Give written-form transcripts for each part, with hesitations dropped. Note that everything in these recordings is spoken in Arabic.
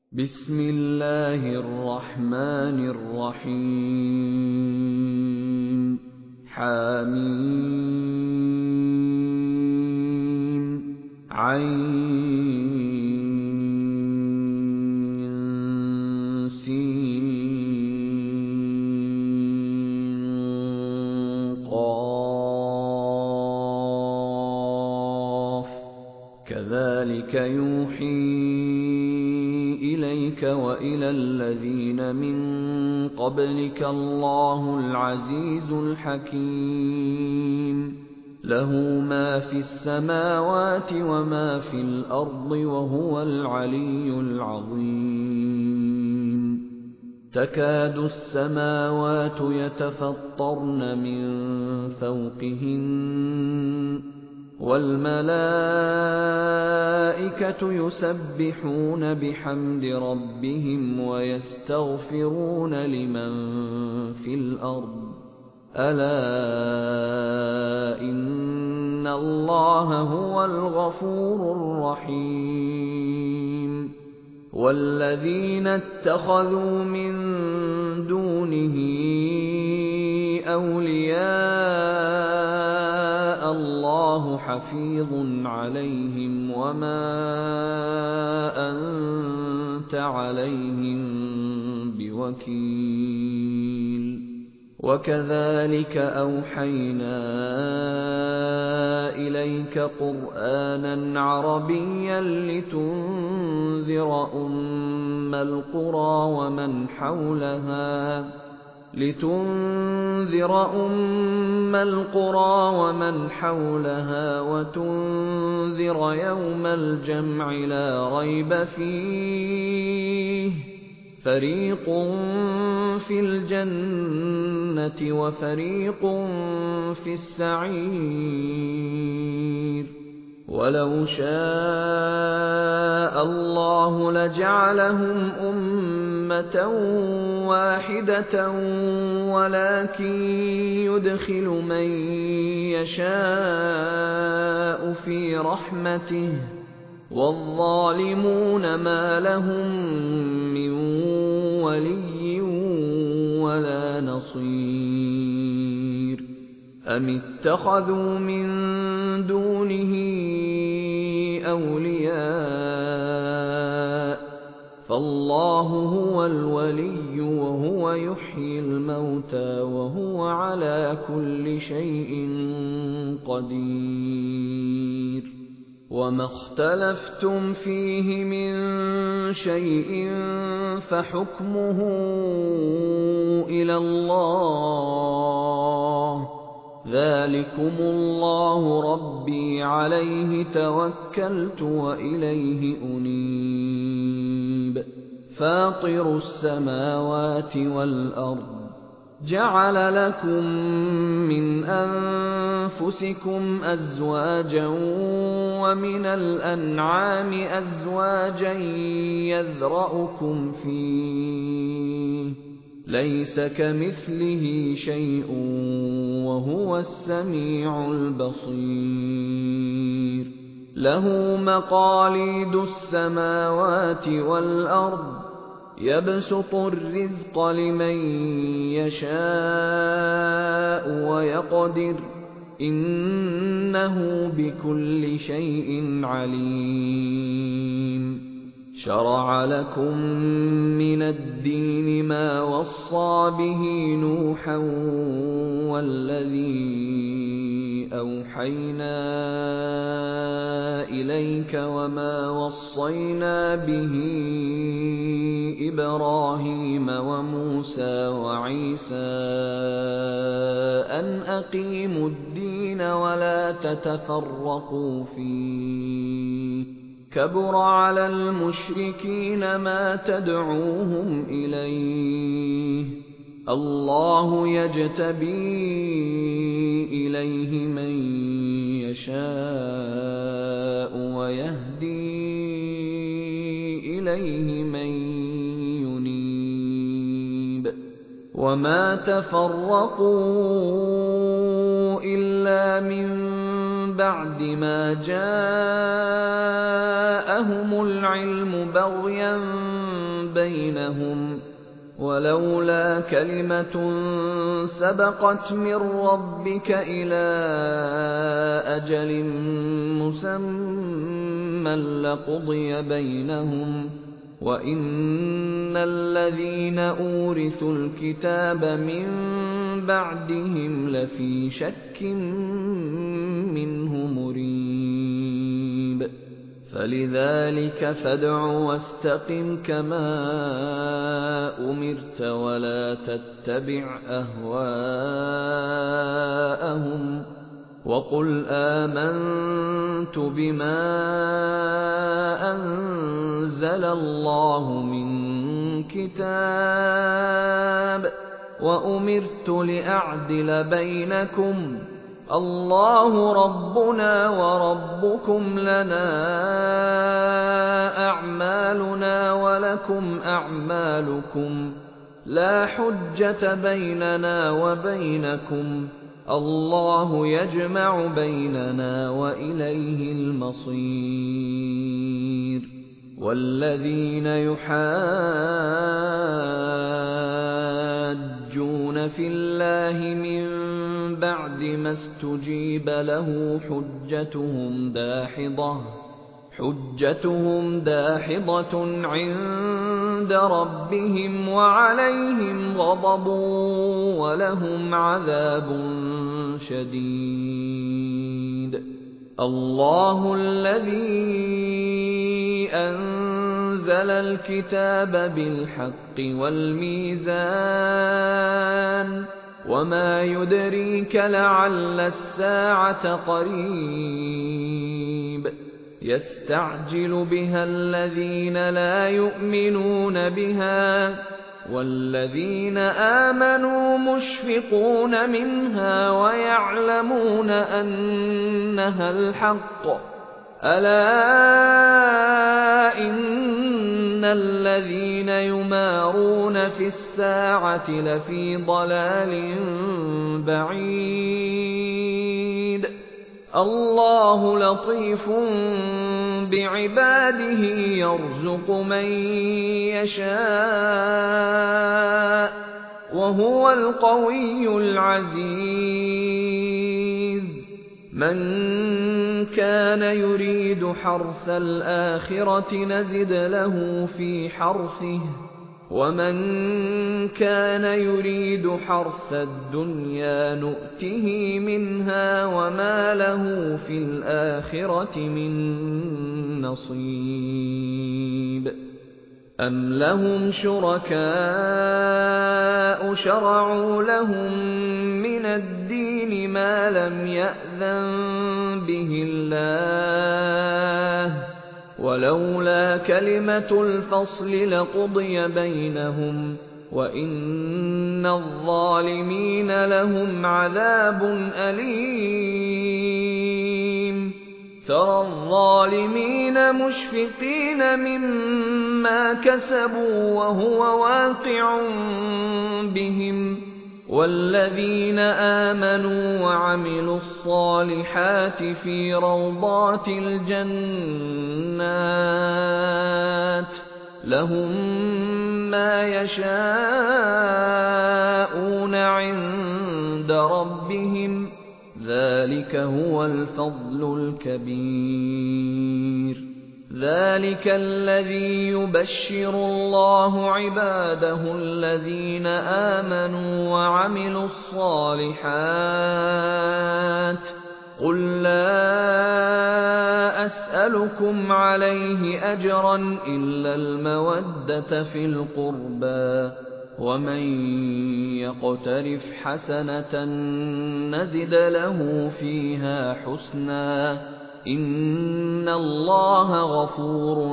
بسم الله الرحمن الرحيم حميم عين سين قاف كذلك يوحي إليك وإلى الذين من قبلك الله العزيز الحكيم له ما في السماوات وما في الأرض وهو العلي العظيم تكاد السماوات يتفطرن من فوقهن والملائكة يسبحون بحمد ربهم ويستغفرون لمن في الأرض ألا إن الله هو الغفور الرحيم والذين اتخذوا من دونه أولياء الله حفيظ عليهم وما أنت عليهم بوكيل وكذلك أوحينا إليك قرآنا عربيا لتنذر أم القرى ومن حولها وتنذر يوم الجمع لا ريب فيه فريق في الجنة وفريق في السعير ولو شاء الله لجعلهم أمة واحدة ولكن يدخل من يشاء في رحمته والظالمون ما لهم من ولي ولا نصير أم اتخذوا من دونه أولياء فالله هو الولي وهو يحيي الموتى وهو على كل شيء قدير وما اختلفتم فيه من شيء فحكمه إلى الله ذلكم الله ربي عليه توكلت وإليه أنيب فاطر السماوات والأرض جعل لكم من أنفسكم أزواجا ومن الأنعام أزواجا يذرأكم فيه ليس كمثله شيء وهو السميع البصير له مقاليد السماوات والأرض يبسط الرزق لمن يشاء ويقدر إنه بكل شيء عليم شرع لكم من الدين ما وصى به نوحا والذي أوحينا إليك وما وصينا به إبراهيم وموسى وعيسى أن أقيموا الدين ولا تتفرقوا فيه كبر على المشركين ما تدعوهم إليه الله يجتبي إليه من يشاء ويهدي إليه من ينيب وما تفرقوا إلا من بَعْدِ مَا جَاءَهُمُ الْعِلْمُ بَغْيًا بَيْنَهُمْ ۚ وَلَوْلَا كَلِمَةٌ سَبَقَتْ مِن رَّبِّكَ إِلَىٰ أَجَلٍ مُّسَمًّى لَّقُضِيَ بَيْنَهُمْ ۚ وَإِنَّ الَّذِينَ أُورِثُوا الْكِتَابَ مِن بَعْدِهِمْ لَفِي شَكٍّ مِّنْهُ مُرِيبٍ فَلِذَٰلِكَ فَادْعُ وَاسْتَقِمْ كَمَا أُمِرْتَ وَلَا تَتَّبِعْ أَهْوَاءَهُمْ وَقُلْ آمَنتُ بِمَا أَنزَلَ اللَّهُ مِن كِتَابٍ وَأُمِرْتُ لِأَعْدِلَ بَيْنَكُمْ ۖ اللَّهُ رَبُّنَا وَرَبُّكُمْ لَنَا أَعْمَالُنَا وَلَكُمْ أَعْمَالُكُمْ لَا حُجَّةَ بَيْنَنَا وَبَيْنَكُمْ ۖ اللَّهُ يَجْمَعُ بَيْنَنَا وَإِلَيْهِ الْمَصِيرُ وَالَّذِينَ يُحَاجُّونَ فِي اللَّهِ مِن بَعْدِ مَا اسْتُجِيبَ لَهُ حُجَّتُهُمْ دَاحِضَةٌ عِندَ رَبِّهِمْ وَعَلَيْهِمْ غَضَبٌ وَلَهُمْ عَذَابٌ شَدِيدٌ اللَّهُ الَّذِي أَنزَلَ الْكِتَابَ بِالْحَقِّ وَالْمِيزَانَ وَمَا يُدْرِيكَ لَعَلَّ السَّاعَةَ قَرِيبٌ يَسْتَعْجِلُ بِهَا الَّذِينَ لَا يُؤْمِنُونَ بِهَا وَالَّذِينَ آمَنُوا مُشْفِقُونَ مِنْهَا وَيَعْلَمُونَ أَنَّهَا الْحَقُّ أَلَا إِنَّ الَّذِينَ يُمَارُونَ فِي السَّاعَةِ لَفِي ضَلَالٍ بَعِيدٍ اللَّهُ لَطِيفٌ بِعِبَادِهِ يَرْزُقُ مَن يَشَاءُ وَهُوَ الْقَوِيُّ الْعَزِيزُ مَن كَانَ يُرِيدُ حَرْثَ الْآخِرَةِ نَزِدْ لَهُ فِي حَرْثِهِ وَمَن كَانَ يُرِيدُ حَرْثَ الدُّنْيَا نُؤْتِهِ مِنْهَا وَمَا لَهُ فِي الْآخِرَةِ مِن نَّصِيبٍ أَمْ لَهُمْ شُرَكَاءُ شَرَعُوا لَهُم مِّنَ الدِّينِ مَا لَمْ يَأْذَن بِهِ اللَّهُ ۚ وَلَوْلَا كَلِمَةُ الْفَصْلِ لَقُضِيَ بَيْنَهُمْ ۗ وَإِنَّ الظَّالِمِينَ لَهُمْ عَذَابٌ أَلِيمٌ تَرَى الظَّالِمِينَ مُشْفِقِينَ مِمَّا كَسَبُوا وَهُوَ واقِعٌ بِهِمْ ۗ وَالَّذِينَ آمَنُوا وَعَمِلُوا الصَّالِحَاتِ فِي رَوْضَاتِ الْجَنَّاتِ لَهُم مَّا يَشَاءُونَ عِندَ رَبِّهِمْ ۚ ذَٰلِكَ هُوَ الْفَضْلُ الْكَبِيرُ ذَٰلِكَ الَّذِي يُبَشِّرُ اللَّهُ عِبَادَهُ الَّذِينَ آمَنُوا وَعَمِلُوا الصَّالِحَاتِ قُل لَّا أَسْأَلُكُمْ عَلَيْهِ أَجْرًا إِلَّا الْمَوَدَّةَ فِي الْقُرْبَىٰ ۗ وَمَن يَقْتَرِفْ حَسَنَةً نَّزِدْ لَهُ فِيهَا حُسْنًا ۚ إِنَّ اللَّهَ غَفُورٌ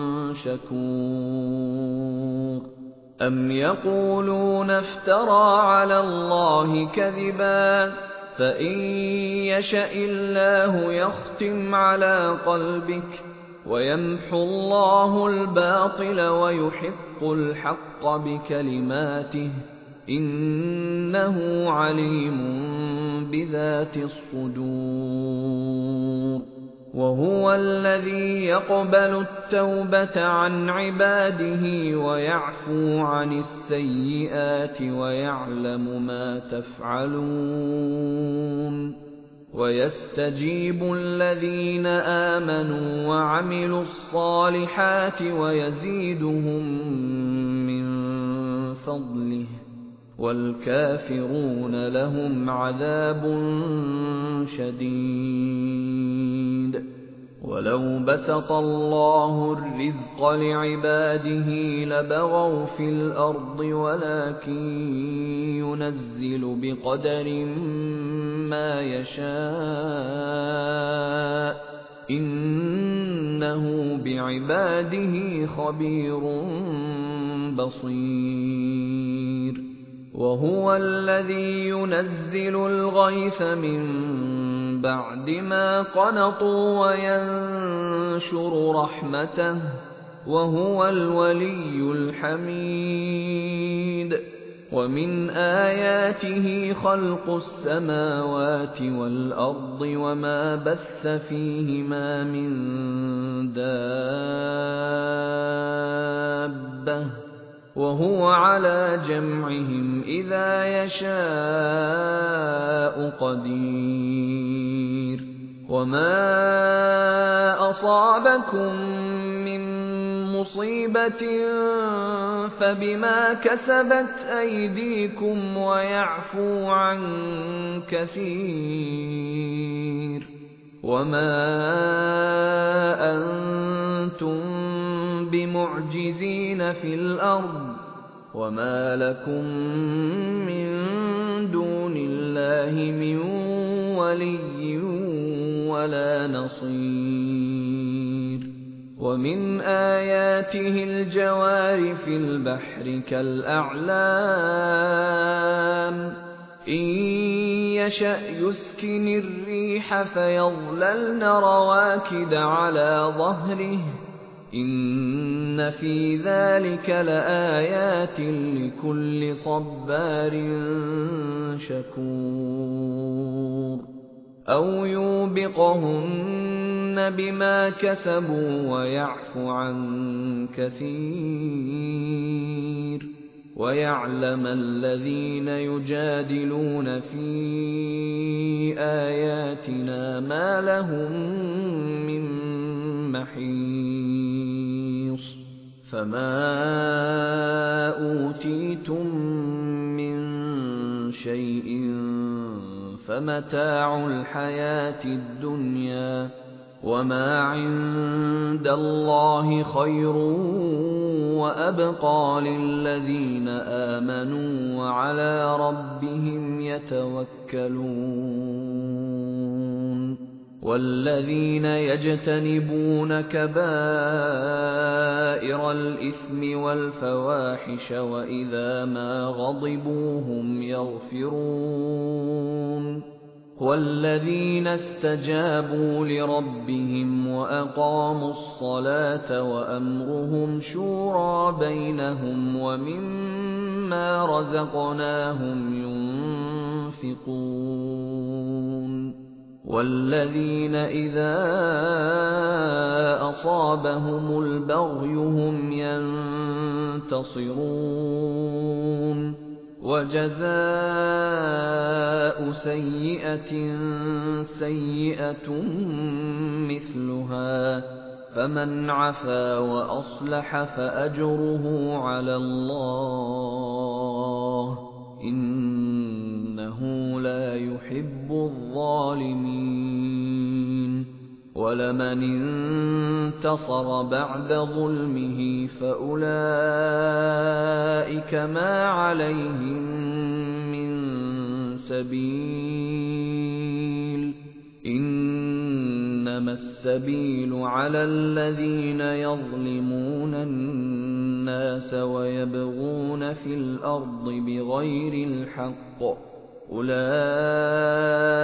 شَكُورٌ أَمْ يَقُولُونَ افْتَرَىٰ عَلَى اللَّهِ كَذِبًا ۖ فَإِن يَشَإِ اللَّهُ يَخْتِمْ عَلَىٰ قَلْبِكَ وَيَمْحُ اللَّهُ الْبَاطِلَ وَيُحِقُّ الْحَقَّ بِكَلِمَاتِهِ ۚ إِنَّهُ عَلِيمٌ بِذَاتِ الصُّدُورِ وَهُوَ الَّذِي يَقْبَلُ التَّوْبَةَ عَنْ عِبَادِهِ وَيَعْفُو عَنِ السَّيِّئَاتِ وَيَعْلَمُ مَا تَفْعَلُونَ وَيَسْتَجِيبُ الَّذِينَ آمَنُوا وَعَمِلُوا الصَّالِحَاتِ وَيَزِيدُهُم مِّن فَضْلِهِ وَالْكَافِرُونَ لَهُمْ عَذَابٌ شَدِيدٌ وَلَوْ بَسَطَ اللَّهُ الرِّزْقَ لِعِبَادِهِ لَبَغَوْا فِي الْأَرْضِ وَلَكِن يُنَزِّلُ بِقَدَرٍ مَّا يَشَاءُ ۚ إِنَّهُ بِعِبَادِهِ خَبِيرٌ بَصِيرٌ وَهُوَ الَّذِي يُنَزِّلُ الْغَيْثَ مِن بَعْدِ مَا قَنَطُوا وَيَنشُرُ رَحْمَتَهُ ۚ وَهُوَ الْوَلِيُّ الْحَمِيدُ وَمِنْ آيَاتِهِ خَلْقُ السَّمَاوَاتِ وَالْأَرْضِ وَمَا بَثَّ فِيهِمَا مِن دَابَّةٍ ۚ وَهُوَ عَلَىٰ جَمْعِهِمْ إِذَا يَشَاءُ قَدِيرٌ وَمَا أَصَابَكُم مِّن مُّصِيبَةٍ فَبِمَا كَسَبَتْ أَيْدِيكُمْ وَيَعْفُو عَن كَثِيرٍ وَمَا أَنتُم بِمُعْجِزِينَ فِي الْأَرْضِ وَمَا لَكُم مِّن دُونِ اللَّهِ مِن وَلِيٍّ وَلَا نَصِيرٍ وَمِنْ آيَاتِهِ الْجَوَارِ فِي الْبَحْرِ كَالْأَعْلَامِ إِن يَشَأْ يُسْكِنِ الرِّيحَ فَيَظْلَلْنَ رَوَاكِدَ عَلَىٰ ظَهْرِهِ ۚ إِنَّ فِي ذَٰلِكَ لَآيَاتٍ لِّكُلِّ صَبَّارٍ شَكُورٍ أَوْ يُوبِقْهُنَّ بِمَا كَسَبُوا وَيَعْفُ عَن كَثِيرٍ وَيَعْلَمَ الَّذِينَ يُجَادِلُونَ فِي آيَاتِنَا مَا لَهُم مِّن مَّحِيصٍ فَمَا أُوتِيتُم مِّن شَيْءٍ فَمَتَاعُ الْحَيَاةِ الدُّنْيَا ۖ وَمَا عِندَ اللَّهِ خَيْرٌ وَأَبْقَىٰ لِلَّذِينَ آمَنُوا وَعَلَىٰ رَبِّهِمْ يَتَوَكَّلُونَ وَالَّذِينَ يَجْتَنِبُونَ كَبَائِرَ الْإِثْمِ وَالْفَوَاحِشَ وَإِذَا مَا غَضِبُوا هُمْ يَغْفِرُونَ وَالَّذِينَ اسْتَجَابُوا لِرَبِّهِمْ وَأَقَامُوا الصَّلَاةَ وَأَمْرُهُمْ شُورَىٰ بَيْنَهُمْ وَمِمَّا رَزَقْنَاهُمْ يُنفِقُونَ وَالَّذِينَ إِذَا أَصَابَهُمُ الْبَغْيُ هُمْ يَنتَصِرُونَ وَجَزَاءُ سَيِّئَةٍ سَيِّئَةٌ مِّثْلُهَا ۖ فَمَنْ عَفَا وَأَصْلَحَ فَأَجْرُهُ عَلَى اللَّهِ ۚ إِنَّهُ لَا يُحِبُّ الظَّالِمِينَ وَلَمَنِ انتَصَرَ بَعْدَ ظُلْمِهِ فَأُولَٰئِكَ مَا عَلَيْهِم مِّن سَبِيلٍ ۚ إِنَّمَا السَّبِيلُ عَلَى الَّذِينَ يَظْلِمُونَ النَّاسَ وَيَبْغُونَ فِي الْأَرْضِ بِغَيْرِ الْحَقِّ ۚ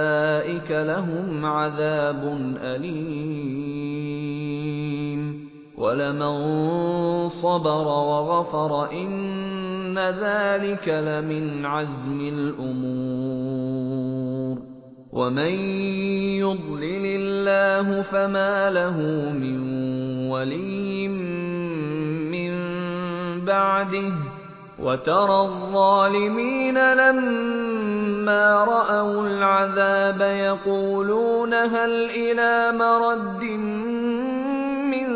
أُولَٰئِكَ لَهُمْ عَذَابٌ أَلِيمٌ وَلَمَن صَبَرَ وَغَفَرَ إِنَّ ذَلِكَ لَمِنْ عَزْمِ الْأُمُورِ وَمَن يُضْلِلِ اللَّهُ فَمَا لَهُ مِن وَلِيٍّ مِّن بَعْدِهِ وَتَرَى الظَّالِمِينَ لَمَّا رَأَوُا الْعَذَابَ يَقُولُونَ هَلْ إِلَىٰ مَرَدٍّ مِّن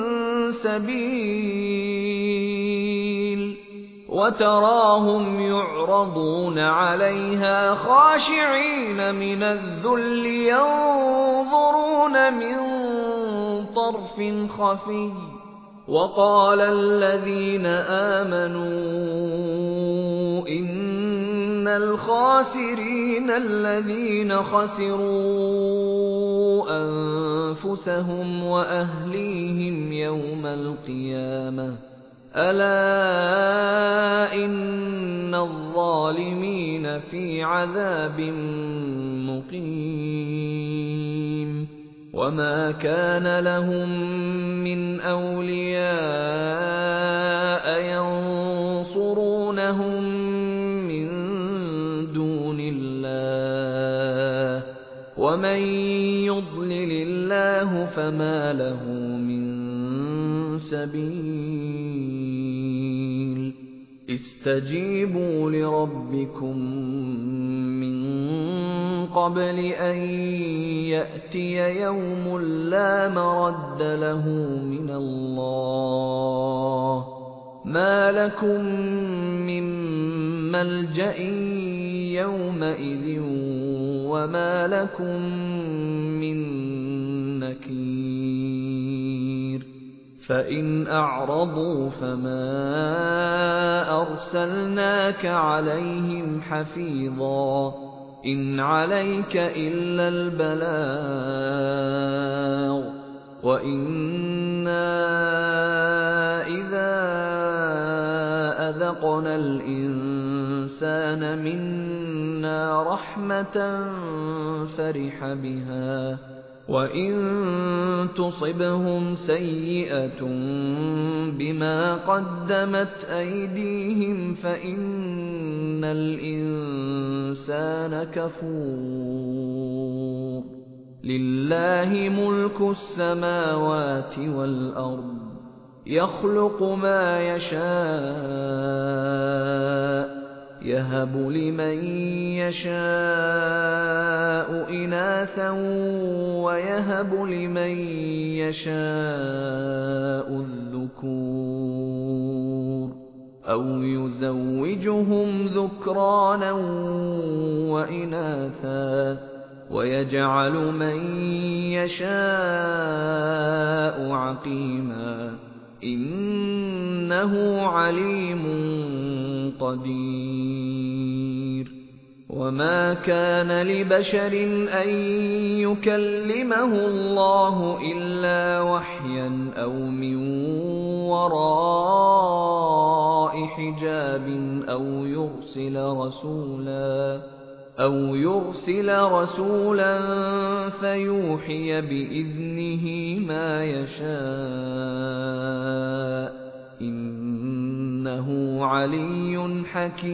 سَبِيلٍ وَتَرَاهُمْ يُعْرَضُونَ عَلَيْهَا خَاشِعِينَ مِنَ الذُّلِّ يَنظُرُونَ مِن طَرْفٍ خَفِيٍّ وَقَالَ الَّذِينَ آمَنُوا إِنَّ الْخَاسِرِينَ الَّذِينَ خَسِرُوا أَنفُسَهُمْ وَأَهْلِيهِمْ يَوْمَ الْقِيَامَةِ أَلَا إِنَّ الظَّالِمِينَ فِي عَذَابٍ مُّقِيمٍ وَمَا كَانَ لَهُم مِّنْ أَوْلِيَاءَ يَنصُرُونَهُم مِّن دُونِ اللَّهِ وَمَن يُضْلِلِ اللَّهُ فَمَا لَهُ مِن سَبِيلٍ اسْتَجِيبُوا لِرَبِّكُم مِّن قَبْلِ أَن يَأْتِيَ يَوْمٌ لَّا مَرَدَّ لَهُ مِنَ اللَّهِ مَا لَكُم مِّن مَّلْجَإٍ يَوْمَئِذٍ وَمَا لَكُم مِّن نَّكِيرٍ فَإِنْ أَعْرَضُوا فَمَا أَرْسَلْنَاكَ عَلَيْهِمْ حَفِيظًا إِنْ عَلَيْكَ إِلَّا الْبَلَاغُ وَإِنَّا إِذَا أَذَقْنَا الْإِنسَانَ مِنَّا رَحْمَةً فَرِحَ بِهَا وَإِن تُصِبْهُمْ سَيِّئَةٌ بِمَا قَدَّمَتْ أَيْدِيهِمْ فَإِنَّ الْإِنسَانَ كَفُورٌ لِلَّهِ مُلْكُ السَّمَاوَاتِ وَالْأَرْضِ يَخْلُقُ مَا يَشَاءُ يَهَبُ لِمَن يَشَاءُ إِنَاثًا وَيَهَبُ لِمَن يَشَاءُ الذُّكُورَ أَوْ يُزَوِّجُهُمْ ذُكْرَانًا وَإِنَاثًا وَيَجْعَلُ مَن يَشَاءُ عَقِيمًا إِنَّهُ عَلِيمٌ قدير وَمَا كَانَ لِبَشَرٍ أَن يُكَلِّمَهُ اللَّهُ إِلَّا وَحْيًا أَوْ مِن وَرَاءِ حِجَابٍ أَوْ يُرْسِلَ رَسُولًا فَيُوحِيَ بِإِذْنِهِ مَا يَشَاءُ إِنَّهُ عَلِيٌّ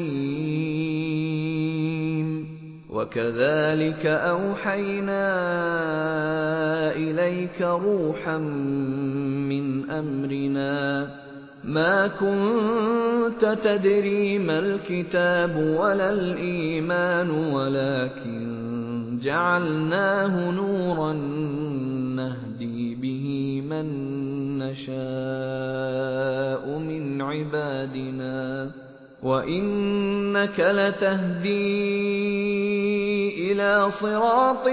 حَكِيمٌ وَكَذَلِكَ أَوْحَيْنَا إِلَيْكَ رُوحًا مِّنْ أَمْرِنَا مَا كُنتَ تَدْرِي مَا الْكِتَابُ وَلَا الْإِيمَانُ وَلَٰكِن جَعَلْنَاهُ نُورًا نَّهْدِي بِهِ مَن نَّشَاءُ مِنْ عِبَادِنَا وَإِنَّكَ لَتَهْدِي إِلَىٰ صِرَاطٍ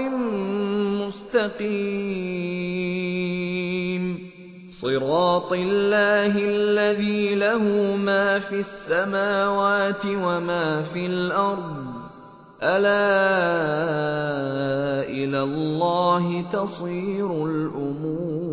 مُّسْتَقِيمٍ صِرَاطِ اللَّهِ الَّذِي لَهُ مَا فِي السَّمَاوَاتِ وَمَا فِي الْأَرْضِ أَلَا إِلَى اللَّهِ تَصِيرُ الْأُمُورُ